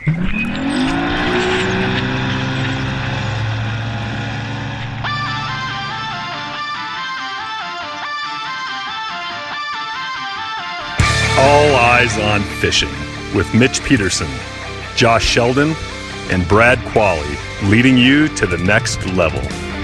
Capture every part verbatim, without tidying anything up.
All Eyes on Fishing with Mitch Peterson, Josh Sheldon, and Brad Qualley, leading you to the next level.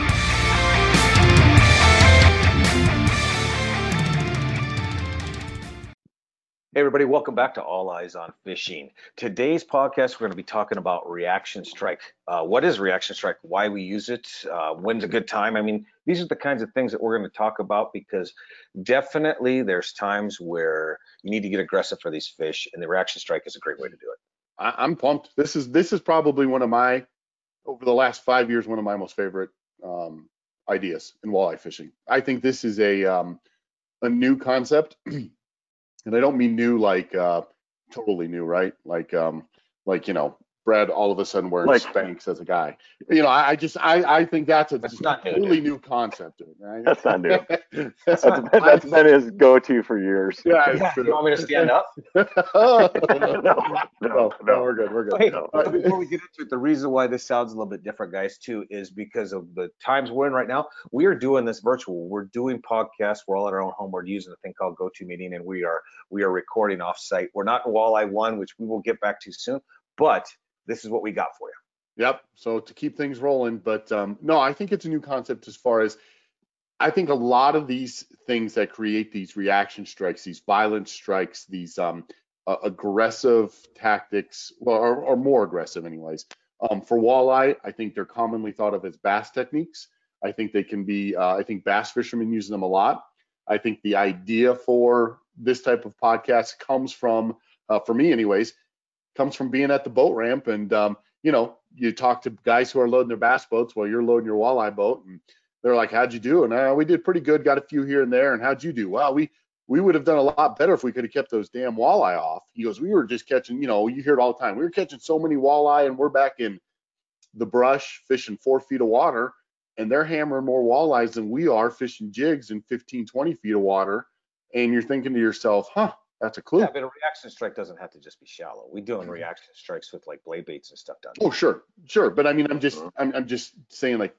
Hey everybody, welcome back to All Eyes on Fishing. Today's podcast, we're going to be talking about reaction strike. Uh, what is reaction strike? Why we use it? Uh, when's a good time? I mean, these are the kinds of things that we're going to talk about because definitely there's times where you need to get aggressive for these fish, and the reaction strike is a great way to do it. I, I'm pumped. This is this is probably one of my, over the last five years, one of my most favorite um, ideas in walleye fishing. I think this is a um, a new concept. And I don't mean new like uh, totally new, right? Like, um, like you know, Brad all of a sudden wearing Like- Spanx as a guy. You know, I, I just I, I think that's a That's not new, totally dude. new concept. Dude. Right? That's not new. That's That's not- been, that's been his go-to for years. yeah, Yeah, it's you want me to stand up? no, no, no, no, no, we're good. We're good. Hey, No. All right. before we get into it, the reason why this sounds a little bit different, guys, too, is because of the times we're in right now. We are doing this virtual. We're doing podcasts. We're all at our own home. We're using a thing called GoToMeeting, and we are we are recording off-site. We're not in Walleye One, which we will get back to soon, but this is what we got for you. Yep. So to keep things rolling, but um, no, I think it's a new concept as far as I think a lot of these things that create these reaction strikes, these violent strikes, these um, uh, aggressive tactics, well, or, or more aggressive, anyways. Um, for walleye, I think they're commonly thought of as bass techniques. I think they can be. Uh, I think bass fishermen use them a lot. I think the idea for this type of podcast comes from, uh, for me, anyways, comes from being at the boat ramp and um, you know, you talk to guys who are loading their bass boats while you're loading your walleye boat, and they're like, "How'd you do?" And uh, we did pretty good, got a few here and there. And how'd you do? Well, we we would have done a lot better if we could have kept those damn walleye off. He goes, "We were just catching, you know, you hear it all the time. We were catching so many walleye, and we're back in the brush fishing four feet of water, and they're hammering more walleyes than we are fishing jigs in fifteen, twenty feet of water." And you're thinking to yourself, "Huh, that's a clue." Yeah, but a reaction strike doesn't have to just be shallow. We doing reaction strikes with like blade baits and stuff down Oh, there. sure, sure. But I mean, I'm just, I'm, I'm just saying, like,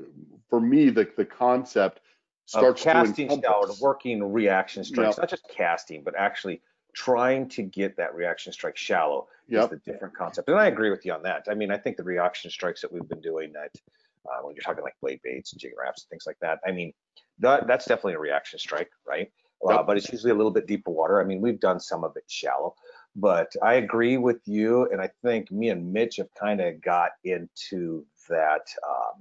for me, the the concept Of starts to casting shallow, encompass. working reaction strikes, Yep. not just casting, but actually trying to get that reaction strike shallow Yep. is the different concept. And I agree with you on that. I mean, I think the reaction strikes that we've been doing that uh, when you're talking like blade baits and jig wraps and things like that, I mean, that that's definitely a reaction strike, right? Uh, Yep. but it's usually a little bit deeper water. I mean, we've done some of it shallow, but I agree with you. And I think me and Mitch have kind of got into that um,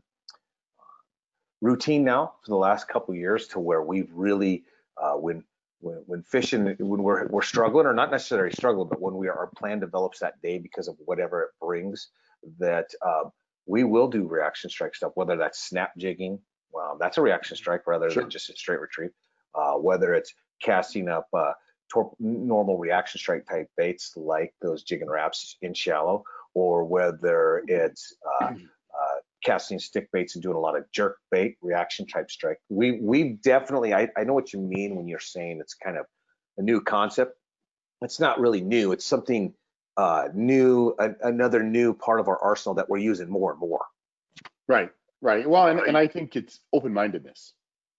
routine now for the last couple of years to where we've really, uh, when when, when fishing, when we're, we're struggling, or not necessarily struggling, but when we are, our plan develops that day because of whatever it brings, that um, we will do reaction strike stuff, whether that's snap jigging, well, that's a reaction strike rather Sure. than just a straight retrieve, uh, whether it's casting up uh, tor- normal reaction strike type baits like those jig and wraps in shallow, or whether it's uh, uh, casting stick baits and doing a lot of jerk bait reaction type strike. We we definitely, I, I know what you mean when you're saying it's kind of a new concept. It's not really new. It's something uh, new, a, another new part of our arsenal that we're using more and more. Right, right. Well, and, and I think it's open-mindedness.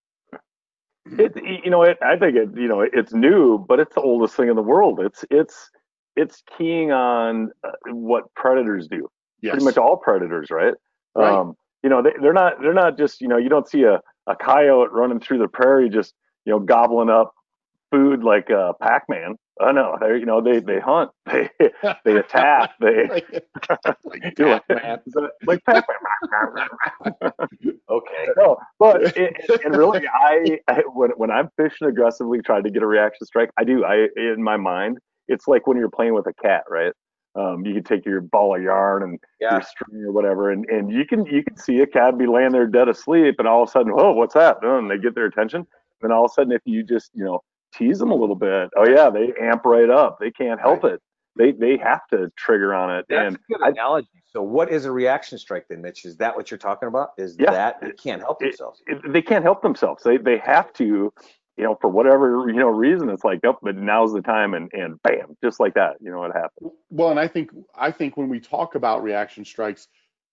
It, you know, it, I think it, you know, it's new, but it's the oldest thing in the world. It's, it's, it's keying on uh, what predators do. Yes. Pretty much all predators, right? Right. Um, you know, they, they're not, they're not just, you know, you don't see a, a coyote running through the prairie just, you know, gobbling up food like uh, Pac-Man. Oh no, they, you know, they, they hunt, they, they attack, they, like You're Pac-Man. like Pac-Man. Okay. No, but it, it- and really, I, I when when I'm fishing aggressively, trying to get a reaction strike, I do. I in my mind, it's like when you're playing with a cat, right? Um, you can take your ball of yarn and Yeah. your string or whatever, and, and you can you can see a cat be laying there dead asleep, and all of a sudden, whoa, what's that? Oh, and they get their attention. And all of a sudden, if you just you know tease them a little bit, oh yeah, they amp right up. They can't help it. They they have to trigger on it. That's and a good I, analogy. So what is a reaction strike then, Mitch? Is that what you're talking about? Is Yeah. that they can't help it, themselves? it, they can't help themselves. They they have to, you know, for whatever, you know, reason, it's like, oh, but now's the time, and and bam, just like that, you know, it happened. Well, and I think I think when we talk about reaction strikes,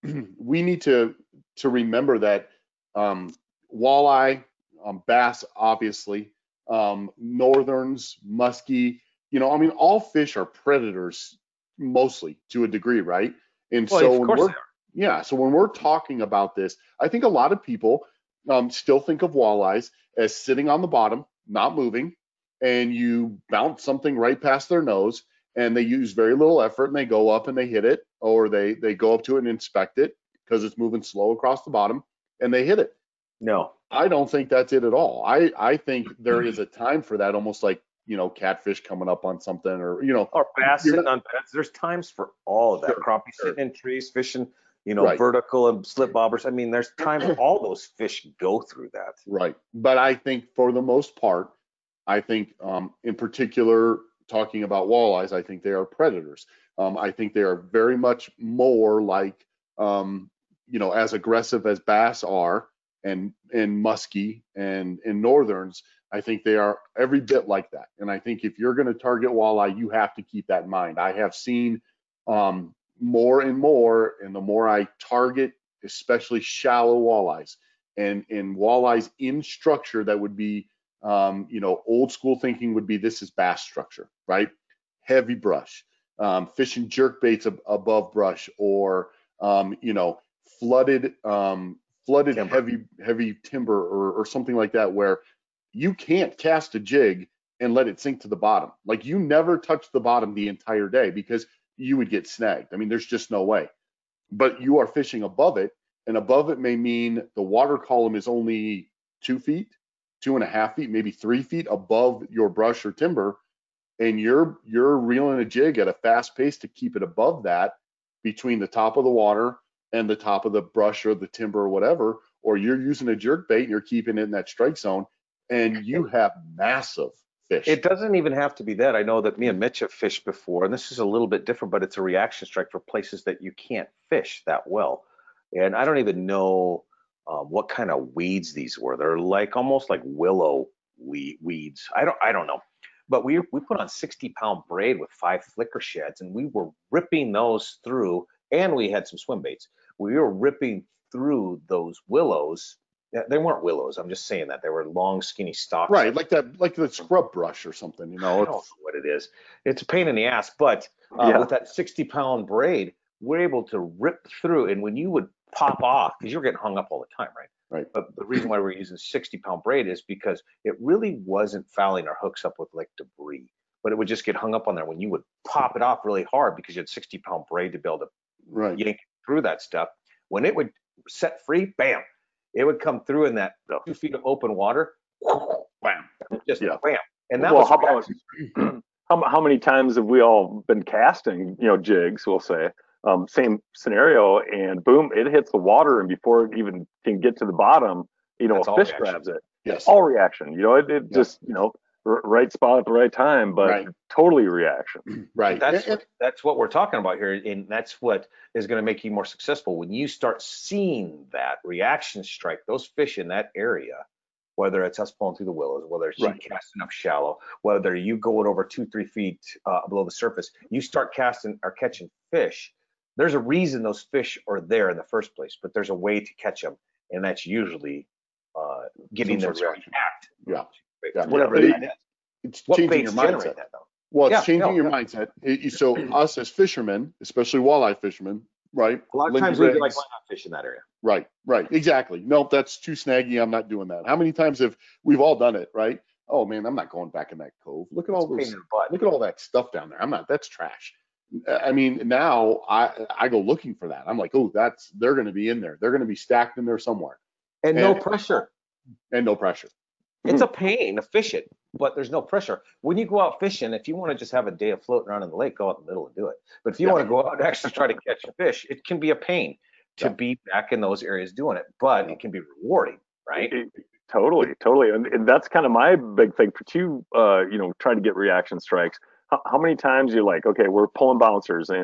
we need to to remember that um, walleye, um, bass, obviously, um, northerns, muskie, you know, I mean, all fish are predators mostly to a degree, right? And Well, so of when course we're they are. yeah, so when we're talking about this, I think a lot of people um, still think of walleyes as sitting on the bottom, not moving, and you bounce something right past their nose, and they use very little effort, and they go up and they hit it, or they they go up to it and inspect it because it's moving slow across the bottom, and they hit it. No. I don't think that's it at all. I I think there is a time for that, almost like, you know, catfish coming up on something, or, you know, Or bass you're sitting not on beds. There's times for all of that. sure, Crappie sure, sitting in trees, fishing, you know, right. vertical and slip bobbers. I mean, there's times all those fish go through that. Right. But I think for the most part, I think um, in particular, talking about walleyes, I think they are predators. Um, I think they are very much more like, um, you know, as aggressive as bass are, and and muskie and and northerns. I think they are every bit like that. And I think if you're going to target walleye, you have to keep that in mind. I have seen um, more and more, and the more I target, especially shallow walleyes, and and walleyes in structure that would be, um, you know, old school thinking would be this is bass structure, right? Heavy brush, um, fishing jerk baits ab- above brush, or um, you know, flooded um, flooded Timber. heavy heavy timber, or, or something like that, where you can't cast a jig and let it sink to the bottom. Like, you never touch the bottom the entire day because you would get snagged. I mean, there's just no way. But you are fishing above it, and above it may mean the water column is only two feet, two and a half feet, maybe three feet above your brush or timber, and you're you're reeling a jig at a fast pace to keep it above that, between the top of the water and the top of the brush or the timber or whatever, or you're using a jerk bait and you're keeping it in that strike zone, and you have massive fish. It doesn't even have to be that. I know that me and Mitch have fished before, and this is a little bit different, but it's a reaction strike for places that you can't fish that well. And I don't even know um, what kind of weeds these were. They're like almost like willow we- weeds. I don't I don't know. But we we put on sixty pound braid with five flicker sheds, and we were ripping those through, and we had some swim baits. We were ripping through those willows. Yeah, they weren't willows. I'm just saying that they were long, skinny stalks. Right, like that, like the scrub brush or something, you I know. don't know It's, what it is. It's a pain in the ass, but uh, Yeah. with that sixty pound braid, we're able to rip through. And when you would pop off, because you're getting hung up all the time, right? right. But the reason why we're using sixty pound braid is because it really wasn't fouling our hooks up with like debris, but it would just get hung up on there when you would pop it off really hard because you had sixty pound braid to be able to Right. yank through that stuff. When it would set free, bam, it would come through in that two feet of open water, bam, just Yeah. bam. And that Well, was how about how, how many times have we all been casting, you know, jigs, we'll say, um, same scenario, and boom, it hits the water, and before it even can get to the bottom, you know, That's a all fish reaction. grabs it. Yes. All reaction, you know, it, it Yeah. just, you know, r- right spot at the right time, but Right. totally reaction. Right. That's And- what, that's what we're talking about here, and that's what is going to make you more successful when you start seeing that reaction strike. Those fish in that area, whether it's us pulling through the willows, whether it's Right. you casting up shallow, whether you going over two, three feet uh, below the surface, you start casting or catching fish. There's a reason those fish are there in the first place, but there's a way to catch them, and that's usually uh, getting Some them sort to of reaction. react. Yeah. Yeah. Whatever It- that is. It's What changing baits your generate mindset. that though? Well, it's Yeah, changing no, your yeah. mindset. It- so us as fishermen, especially walleye fishermen, right? A lot of Lindy times we like rigs, why not fish in that area. right, right, exactly. Nope, that's too snaggy. I'm not doing that. How many times have we've all done it, right? Oh man, I'm not going back in that cove. Look at all It's a pain those. in the butt. Look at all that stuff down there. I'm not. That's trash. I mean, now I I go looking for that. I'm like, oh, that's they're going to be in there. They're going to be stacked in there somewhere, And no and- pressure. and no pressure. It's a pain to fish it, but there's no pressure. When you go out fishing, if you want to just have a day of floating around in the lake, go out in the middle and do it. But if you Yeah. want to go out and actually try to catch a fish, it can be a pain to Yeah. be back in those areas doing it, but it can be rewarding, right? It- totally, totally, and, and that's kind of my big thing for you. Uh, you know, trying to get reaction strikes. How, how many times you're like, okay, we're pulling bouncers, and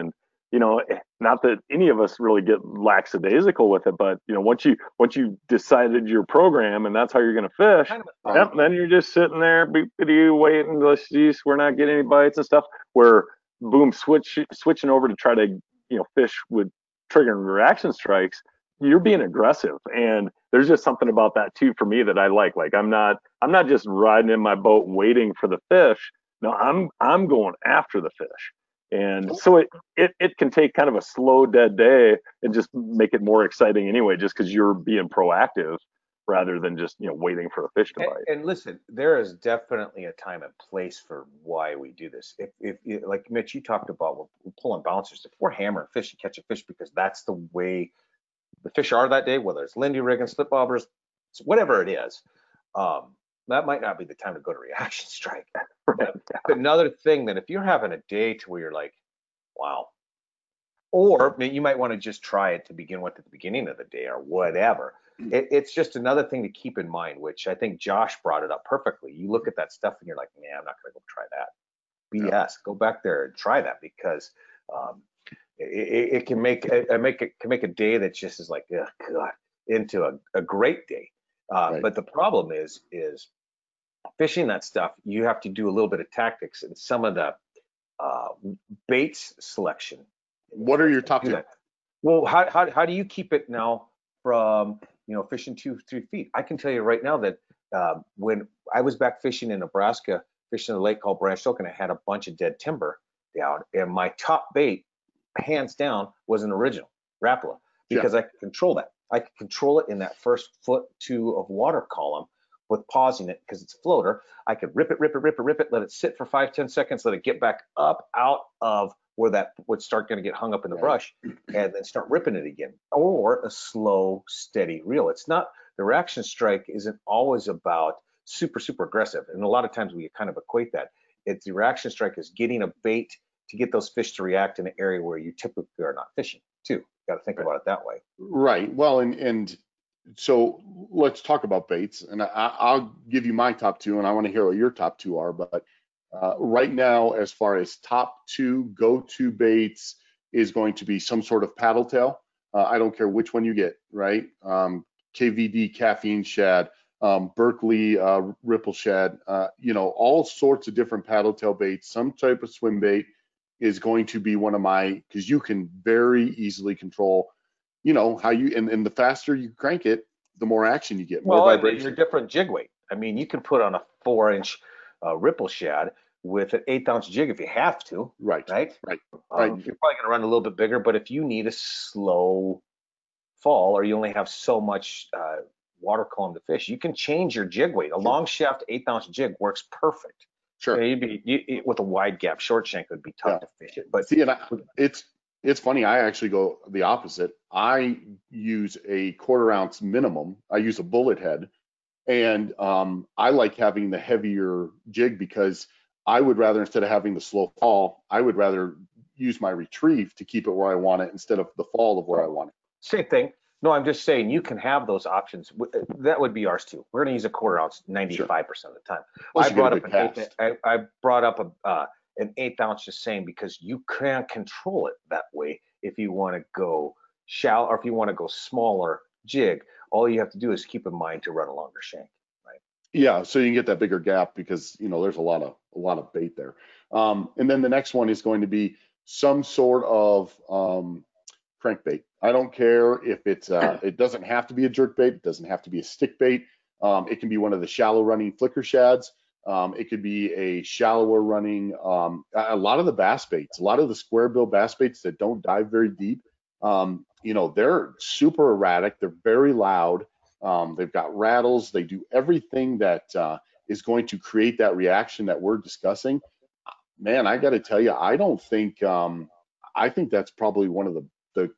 you know, not that any of us really get lackadaisical with it, but you know, once you once you decided your program and that's how you're going to fish, Kind of Right. yep, then you're just sitting there, beep-a-doo, waiting. Let's see, we're not getting any bites and stuff. Where boom, switch switching over to try to you know fish with triggering reaction strikes. You're being aggressive, and there's just something about that too for me that I like. Like I'm not I'm not just riding in my boat waiting for the fish. No, I'm I'm going after the fish. And so it, it, it can take kind of a slow, dead day and just make it more exciting anyway, just because you're being proactive rather than just, you know, waiting for the fish to And, bite. and listen, there is definitely a time and place for why we do this. If, if if- like Mitch, you talked about, we're, we're pulling bouncers. If we're hammering fish, you catch a fish because that's the way the fish are that day, whether it's Lindy rigging, slip bobbers, whatever it is. Um, that might not be the time to go to reaction strike. But another thing that if you're having a day to where you're like, wow, or you might want to just try it to begin with at the beginning of the day or whatever. It, it's just another thing to keep in mind, which I think Josh brought it up perfectly. You look at that stuff and you're like, man, I'm not going to go try that. B S. Go back there and try that because um, it, it can make it make it can make a day that just is like, oh, God, into a, a great day. Uh, Right. But the problem is, is fishing that stuff. You have to do a little bit of tactics and some of the uh, baits selection. What are your top Do two? that. Well, how, how how do you keep it now from you know fishing two three feet? I can tell you right now that uh, when I was back fishing in Nebraska, fishing a lake called Branch Oak, and I had a bunch of dead timber down, and my top bait, hands down, was an original Rapala because I could control that. I could control it in that first foot two of water column with pausing it because it's a floater. I could rip it, rip it, rip it, rip it, let it sit for five, ten seconds, let it get back up out of where that would start going to get hung up in the Right. brush, and then start ripping it again. Or a slow, steady reel. It's not, the reaction strike isn't always about super, super aggressive. And a lot of times we kind of equate that. It's the reaction strike is getting a bait to get those fish to react in an area where you typically are not fishing too. Got to think about it that way. Right. Well, and and so let's talk about baits, and I, I'll give you my top two, and I want to hear what your top two are. But uh, right now, as far as top two go-to baits, is going to be some sort of paddle tail. Uh, I don't care which one you get, right? Um, K V D caffeine shad, um, Berkeley uh, ripple shad, uh, you know, all sorts of different paddle tail baits. Some type of swim bait is going to be one of my, because you can very easily control, you know, how you, and, and the faster you crank it, the more action you get, more Well, and vibration. your different jig weight. I mean, you can put on a four inch uh, ripple shad with an eighth ounce jig if you have to, Right, right? right, Um, right. You're probably going to run a little bit bigger, but if you need a slow fall or you only have so much uh, water column to fish, you can change your jig weight. A long shaft eighth ounce jig works perfect. Sure. Yeah, you'd be you, it- with a wide gap short shank would be tough Yeah. to fish it. But See, and I, it's it's funny. I actually go the opposite. I use a quarter ounce minimum. I use a bullet head, and um, I like having the heavier jig because I would rather, instead of having the slow fall, I would rather use my retrieve to keep it where I want it instead of the fall of where I want it. same thing. No, I'm just saying you can have those options. W- That would be ours too. We're going to use a quarter ounce ninety-five percent of the time. Plus I you get a brought up big an eighth, cast. I, I brought up a uh, an eighth ounce just saying because you can control it that way if you want to go shallow or if you want to go smaller jig. All you have to do is keep in mind to run a longer shank. Yeah, so you can get that bigger gap because you know there's a lot of a lot of bait there. Um, and then the next one is going to be some sort of um, crankbait. I don't care if it's uh, it doesn't have to be a jerk bait, it doesn't have to be a stick bait. Um, it can be one of the shallow running flicker shads. Um, it could be a shallower running. Um, a lot of the bass baits, a lot of the square bill bass baits that don't dive very deep. Um, you know, they're super erratic. They're very loud. Um, they've got rattles. They do everything that uh, is going to create that reaction that we're discussing. Man, I got to tell you, I don't think. Um, I think that's probably one of the the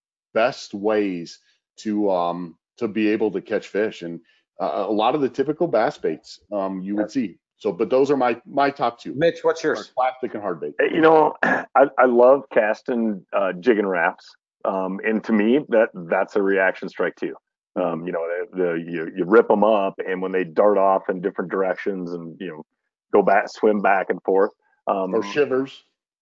best ways to um, to be able to catch fish, and uh, a lot of the typical bass baits um, you would see. So, but those are my my top two: Mitch, what's yours? plastic and hard bait. You know, I, I love casting uh, jig and wraps, um, and to me that that's a reaction strike too. Um, you know, the, the you you rip them up, and when they dart off in different directions, and you know, go back, swim back and forth. Um, Or shivers.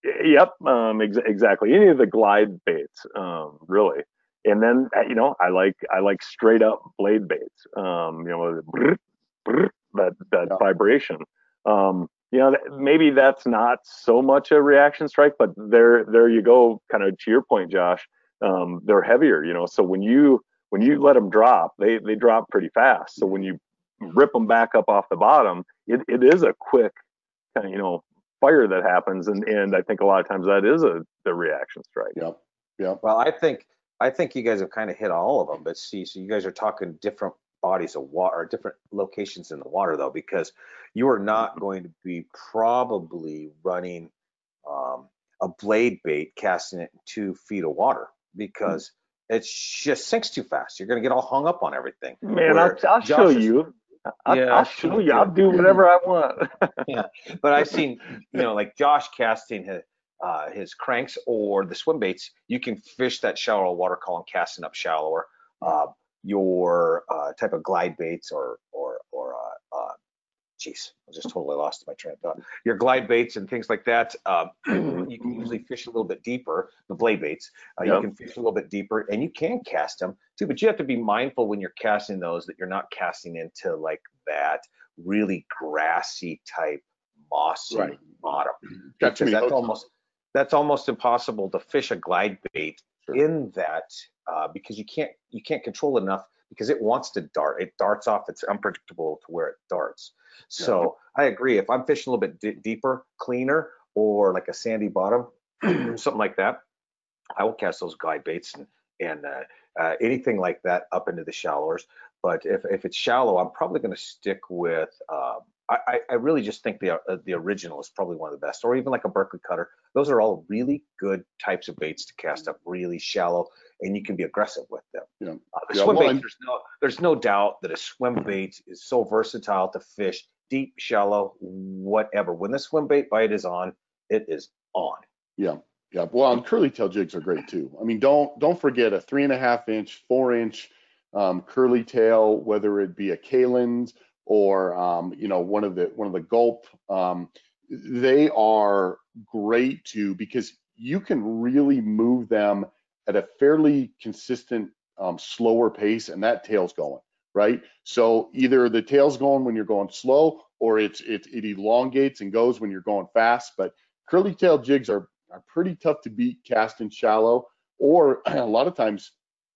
Yep, um, ex- exactly. Any of the glide baits, um, really. And then uh, you know, I like I like straight up blade baits. Um, you know, the brrr, brrr, that that Yeah. vibration. Um, you know, th- maybe that's not so much a reaction strike, but there there you go. Kind of to your point, Josh. Um, they're heavier. You know, so when you when you let them drop, they they drop pretty fast. So when you rip them back up off the bottom, it, it is a quick kind of, you know, fire that happens, and and I think a lot of times that is a the reaction strike. Yep. Yep. Well, I think I think you guys have kind of hit all of them, but see, so you guys are talking different bodies of water, or different locations in the water, though, because you are not going to be probably running um, a blade bait casting it in two feet of water because it just sinks too fast. You're going to get all hung up on everything. Man, I'll, Where I'll show Josh is, you. I'll, yeah, I'll I've seen show it you. I'll too. do whatever I want. Yeah, but I've seen, you know, like Josh casting his uh, his cranks or the swim baits. You can fish that shallow water column, casting up shallower. Uh, your uh, type of glide baits or or or uh, uh, geez, I just totally lost my train of thought. Your glide baits and things like that, um, you can usually fish a little bit deeper. The blade baits, uh, Yep. you can fish a little bit deeper, and you can cast them too. But you have to be mindful when you're casting those that you're not casting into like that really grassy type mossy Right. bottom, Got too because many that's hooks on. almost that's almost impossible to fish a glide bait Sure. in that uh, because you can't you can't control it enough because it wants to dart. It darts off. It's unpredictable to where it darts. So I agree. If I'm fishing a little bit d- deeper, cleaner, or like a sandy bottom, something like that, I will cast those glide baits and and uh, uh, anything like that up into the shallowers. But if, if it's shallow, I'm probably going to stick with. Uh, I, I really just think the uh, the original is probably one of the best, or even like a Berkeley cutter. Those are all really good types of baits to cast up really shallow, and you can be aggressive with them. Yeah. Uh, the Yeah, swim well, baits, and- there's no there's no doubt that a swim bait is so versatile to fish deep, shallow, whatever. When the swim bait bite is on, it is on. Yeah. Yeah. Well, and curly tail jigs are great too. I mean, don't don't forget a three and a half inch, four inch um, curly tail, whether it be a Kalin's or um, you know, one of the one of the Gulp. Um, they are great too because you can really move them at a fairly consistent, um, slower pace, and that tail's going right. So either the tail's going when you're going slow, or it's it it elongates and goes when you're going fast. But curly tail jigs are are pretty tough to beat casting shallow, or a lot of times,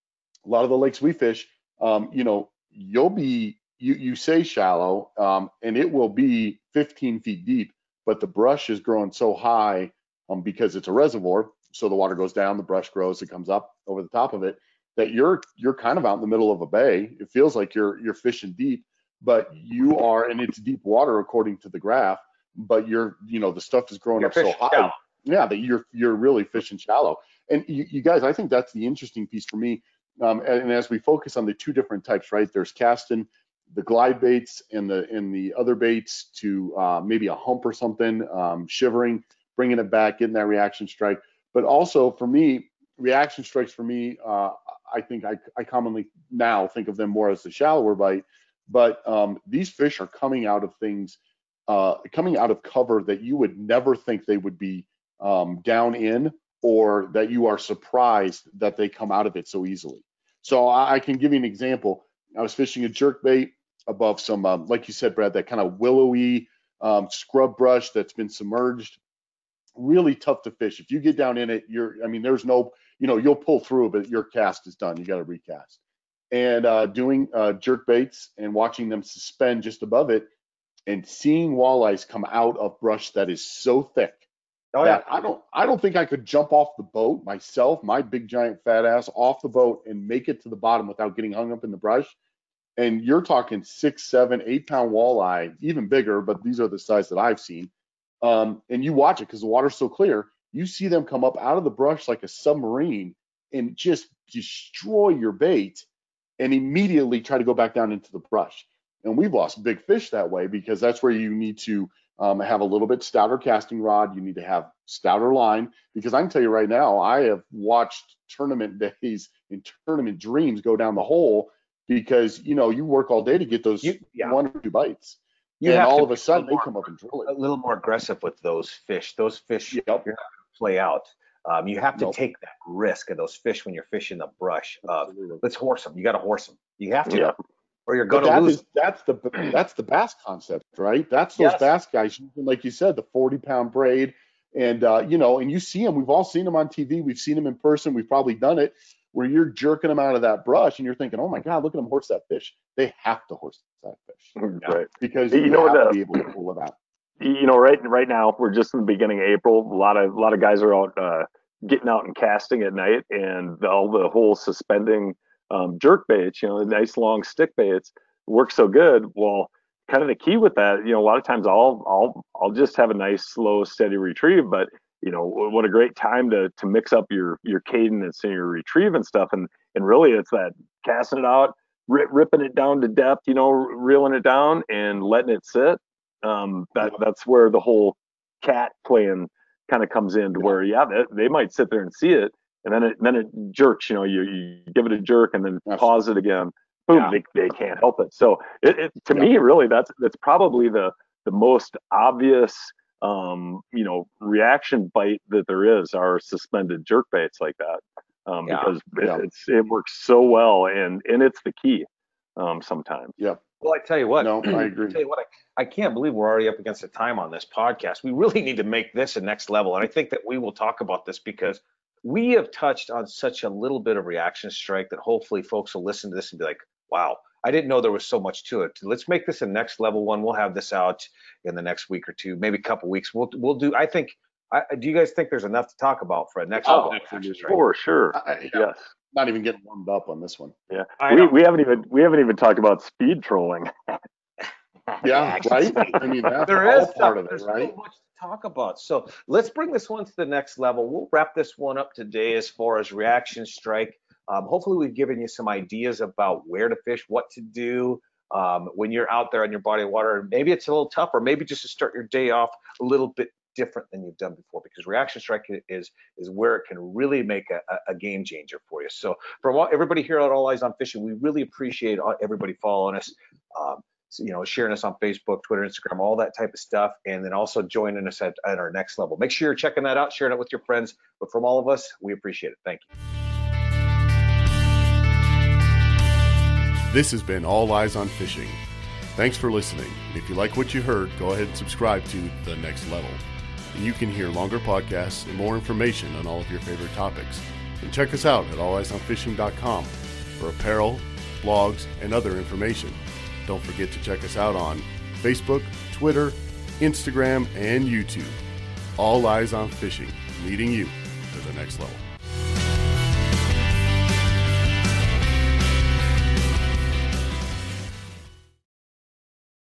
a lot of the lakes we fish, um, you know, you'll be, you, you say shallow, um, and it will be fifteen feet deep, but the brush is growing so high um, because it's a reservoir. So the water goes down, the brush grows, it comes up over the top of it, that you're, you're kind of out in the middle of a bay. It feels like you're, you're fishing deep, but you are, and it's deep water according to the graph, but you're, you know, the stuff is growing You're up so fishing high. shallow. Yeah, that you're you're really fishing shallow. And you, you guys, I think that's the interesting piece for me. Um, and, and as we focus on the two different types, right? There's casting the glide baits and the and the other baits to uh, maybe a hump or something, um, shivering, bringing it back, getting that reaction strike. But also for me, reaction strikes for me, uh, I think I, I commonly now think of them more as the shallower bite. But um, these fish are coming out of things, uh, coming out of cover that you would never think they would be um, down in, or that you are surprised that they come out of it so easily. So I, I can give you an example. I was fishing a jerk bait above some, um, like you said, Brad, that kind of willowy um, scrub brush that's been submerged. Really tough to fish. If you get down in it, you're, I mean, there's no, you know, you'll pull through, but your cast is done. You got to recast. And uh, doing uh, jerk baits and watching them suspend just above it and seeing walleyes come out of brush that is so thick. Oh yeah. That I don't I don't think I could jump off the boat myself, my big giant fat ass, off the boat and make it to the bottom without getting hung up in the brush. And you're talking six, seven, eight pound walleye, even bigger, but these are the size that I've seen. Um, and you watch it because the water's so clear. You see them come up out of the brush like a submarine and just destroy your bait and immediately try to go back down into the brush. And we've lost big fish that way because that's where you need to Um, have a little bit stouter casting rod. You need to have stouter line, because I can tell you right now, I have watched tournament days and tournament dreams go down the hole because, you know, you work all day to get those You, yeah. one or two bites. You and have all to of a be sudden a they little come more, up and drill a it. little more aggressive with those fish. Those fish, Yep. you're not play out. Um, you have to Nope. take that risk of those fish when you're fishing the brush. Uh, let's horse them. You got to horse them. You have to, Yeah. or you're But going to that lose. is, that's the that's the bass concept, right? That's those Yes. bass guys using, like you said, the forty pound braid, and uh, you know, and you see them. We've all seen them on T V. We've seen them in person. We've probably done it where you're jerking them out of that brush, and you're thinking, "Oh my God, look at them horse that fish." They have to horse that fish, Right. because You you, know have what, to uh, be able to pull it out. You know, right right now we're just in the beginning of April. A lot of a lot of guys are out uh, getting out and casting at night, and the, all the whole suspending um, jerk baits, you know, the nice long stick baits work so good. Well, kind of the key with that, you know, a lot of times I'll I'll I'll just have a nice slow steady retrieve, but you know, what a great time to to mix up your your cadence and your retrieve and stuff, and and really it's that casting it out, rip, ripping it down to depth, you know, reeling it down and letting it sit. Um, that that's where the whole cat playing kind of comes in, to where yeah, they, they might sit there and see it, and then it then it jerks. You know, you, you give it a jerk and then Absolutely. pause it again. Boom, Yeah. they, they can't help it. So it, it to Yeah. me, really, that's that's probably the the most obvious um, you know reaction bite that there is, are suspended jerk baits like that, um, Yeah. because it, Yeah. it's it works so well, and and it's the key um, sometimes. Yeah. Well, I tell you what. No, I agree. I tell you what, I, I can't believe we're already up against the time on this podcast. We really need to make this a next level, and I think that we will talk about this because we have touched on such a little bit of reaction strike that hopefully folks will listen to this and be like, "Wow, I didn't know there was so much to it." Let's make this a next level one. We'll have this out in the next week or two, maybe a couple weeks. We'll we'll do. I think. I, do you guys think there's enough to talk about for a next Oh, level reaction absolutely. strike? For sure. I, yeah, Yes. Not even getting warmed up on this one. Yeah. I We know. we haven't even we haven't even talked about speed trolling. Yeah, right. I mean, that's There all is part stuff, of it, there's right? so much to talk about. So let's bring this one to the next level. We'll wrap this one up today as far as reaction strike. Um, hopefully we've given you some ideas about where to fish, what to do um, when you're out there on your body of water. Maybe it's a little tougher, maybe just to start your day off a little bit different than you've done before, because reaction strike is is where it can really make a, a game changer for you. So for all, everybody here at All Eyes on Fishing, we really appreciate all, everybody following us. Um, So, you know, sharing us on Facebook, Twitter, Instagram, all that type of stuff, and then also joining us at, at our next level. Make sure you're checking that out, sharing it with your friends. But from all of us, we appreciate it. Thank you. This has been All Eyes on Fishing. Thanks for listening. And if you like what you heard, go ahead and subscribe to The Next Level. And you can hear longer podcasts and more information on all of your favorite topics. And check us out at all eyes on fishing dot com for apparel, blogs, and other information. Don't forget to check us out on Facebook, Twitter, Instagram, and YouTube. All Eyes on Fishing, leading you to the next level.